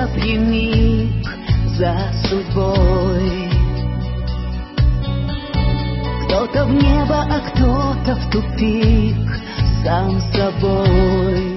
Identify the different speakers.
Speaker 1: напрямик за судьбой. Кто-то в небо, а кто-то в тупик сам с собой.